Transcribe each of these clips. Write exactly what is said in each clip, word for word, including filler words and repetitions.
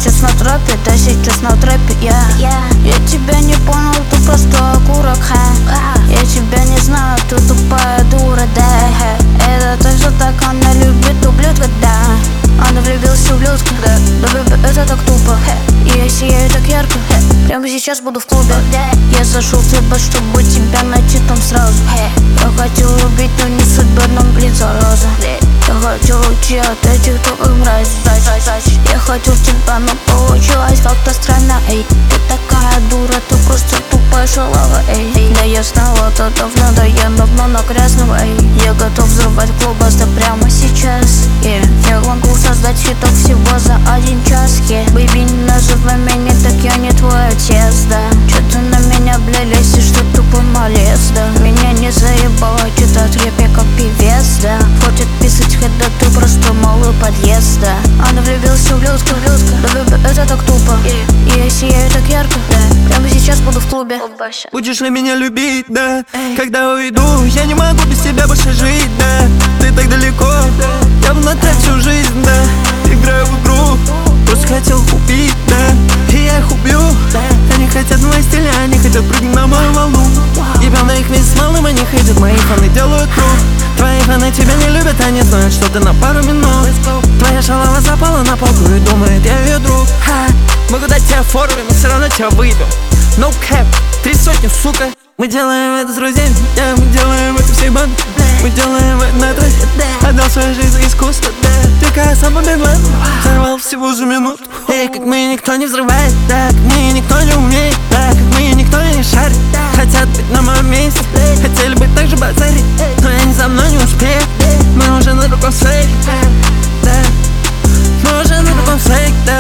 сейчас на тропе, да сейчас на тропе я yeah. Я тебя не понял, ты просто окурок, ха ah. Я тебя не знаю, ты тупая дура, да Это точно так, она любит ублюдка, да Она влюбилась в ублюдка, да, да это так тупо И я сияю так ярко, прямо сейчас буду в клубе Я зашел в тебя, чтобы тебя найти там сразу Я хотел убить, но не судьба, но блин, зараза Я хотел уйти от этих тупых мразей Я хотел тебя, но получилось как-то странно, эй Ты такая дура, ты просто тупая шалава, эй Да я знала это давно, да я давно на грязного, эй Я готов взрывать клуб, да прямо сейчас, yeah. Я могу создать хитов всего за один час, yeah. Бэйби, не называй меня, так я не твой отец, да Чё ты на меня, бля, лезешь, что тупо малец, да Меня не заебало читать рэп, я как певец, да Хочет писать хэт, да ты просто малый подъезд, да Она влюбилась в ублюдка, ублюдка, да это так тупо yeah. И я сияю так ярко, да Прямо сейчас буду в клубе. Будешь ли меня любить, да? Эй. Когда уйду, я не могу без тебя больше жить, да Ты так далеко, я бы на тебя всю жизнь, да Играю в игру, просто хотел убить, да И я их убью, они хотят мои стиля, они хотят прыгнуть на мою волну Ебал на их вместе с малым, они хотят, мои фаны делают круг Твои фаны тебя не любят, они знают, что ты на пару минут Твоя шалава запала на полку и думает, я ее друг Ха. Могу дать тебе фору, но все равно тебя выйду No cap, три сотни, сука Мы делаем это с друзьями, yeah, мы делаем это всей бандой Мы делаем это на трассе, отдал свою жизнь за искусство Такая сама беглан, взорвал всего за минуту Эй, как мы никто не взрывает, да, как мы никто не умеет, да, как мы никто не шарит Хотят быть на моем месте, хотели быть так же базарить Но я не за мной не успею, мы уже на другом свете, да Мы уже на другом свете, да,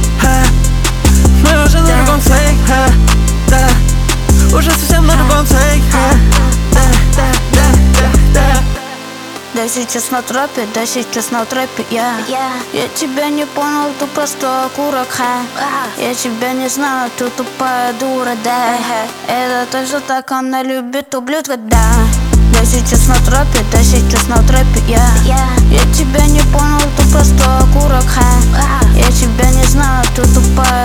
мы уже на другом свете, да Уже совсем на другом свете, да, да, да, да, да Да сейчас на тропе, да сейчас на тропе я yeah. Я тебя не понял, ты просто окурок, ха ah. Я тебя не знаю, ты тупая дура, да Это точно так, она любит ублюдка, да Да сейчас на тропе, да сейчас на тропе я yeah. Я тебя не понял, ты просто окурок, ха ah. Я тебя не знаю, ты тупая